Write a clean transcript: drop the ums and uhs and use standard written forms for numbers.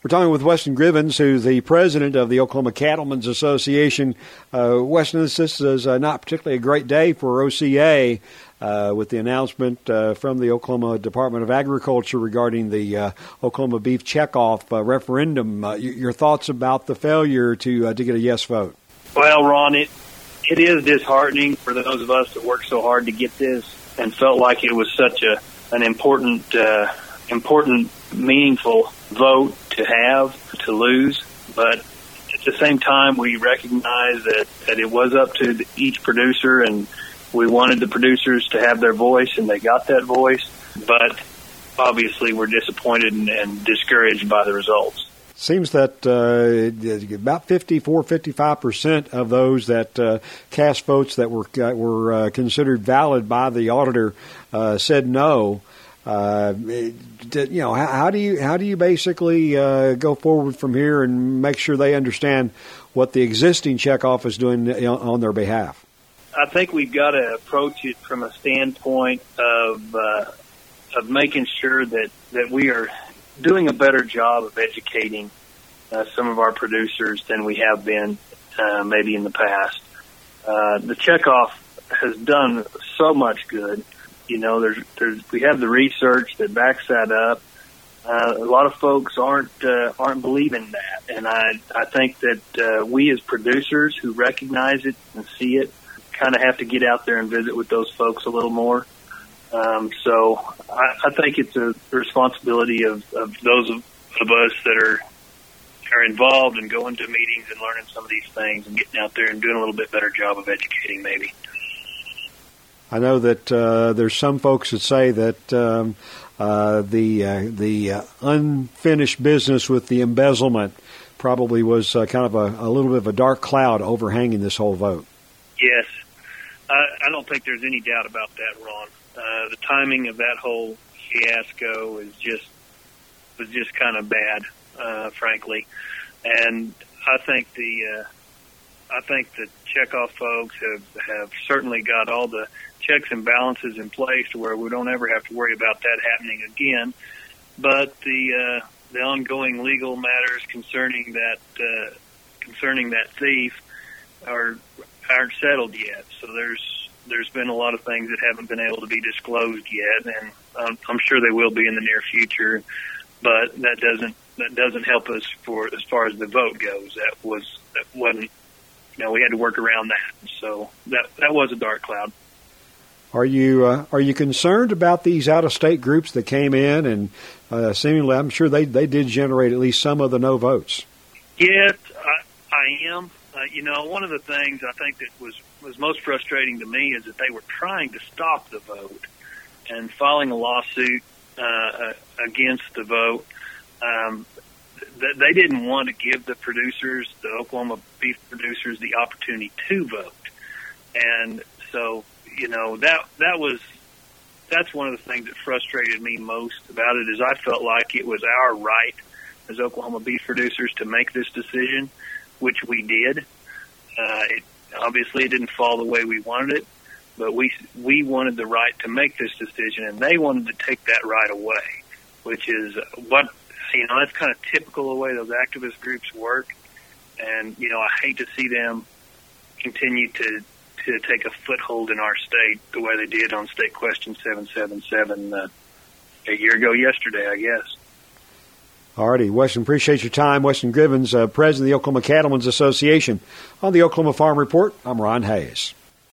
We're talking with Weston Grivens, who's the president of the Oklahoma Cattlemen's Association. Weston, this is not particularly a great day for OCA with the announcement from the Oklahoma Department of Agriculture regarding the Oklahoma beef checkoff referendum. Your thoughts about the failure to get a yes vote? Well, Ron, it is disheartening for those of us that worked so hard to get this and felt like it was such an important, meaningful vote to lose. But at the same time, we recognize that it was up to each producer, and we wanted the producers to have their voice, and they got that voice. But obviously, we're disappointed and discouraged by the results. Seems that about 55% of those that cast votes that were considered valid by the auditor said no. How do you basically go forward from here and make sure they understand what the existing checkoff is doing on their behalf? I think we've got to approach it from a standpoint of making sure that we are doing a better job of educating some of our producers than we have been maybe in the past. The checkoff has done so much good. You know, we have the research that backs that up. A lot of folks aren't believing that, and I think that we as producers who recognize it and see it kind of have to get out there and visit with those folks a little more. So I think it's a responsibility of those of us that are involved and going to meetings and learning some of these things and getting out there and doing a little bit better job of educating maybe. I know that there's some folks that say that the unfinished business with the embezzlement probably was kind of a little bit of a dark cloud overhanging this whole vote. Yes. I don't think there's any doubt about that, Ron. The timing of that whole fiasco was just kind of bad, frankly. And I think the checkoff folks have certainly got all the checks and balances in place to where we don't ever have to worry about that happening again. But the ongoing legal matters concerning that thief aren't settled yet. So there's been a lot of things that haven't been able to be disclosed yet, and I'm sure they will be in the near future. But that doesn't help us as far as the vote goes. That wasn't. We had to work around that. So that was a dark cloud. Are you concerned about these out-of-state groups that came in and seemingly, I'm sure they did generate at least some of the no votes? Yes, I am. One of the things I think that was most frustrating to me is that they were trying to stop the vote and filing a lawsuit against the vote. They didn't want to give the producers, the Oklahoma beef producers, the opportunity to vote. And so, that's one of the things that frustrated me most about it is I felt like it was our right as Oklahoma beef producers to make this decision, which we did. It didn't fall the way we wanted it, but we wanted the right to make this decision, and they wanted to take that right away, which is that's kind of typical of the way those activist groups work. And, I hate to see them continue to take a foothold in our state the way they did on State Question 777 a year ago yesterday, I guess. All righty, Weston, appreciate your time. Weston Grivens, president of the Oklahoma Cattlemen's Association. On the Oklahoma Farm Report, I'm Ron Hayes.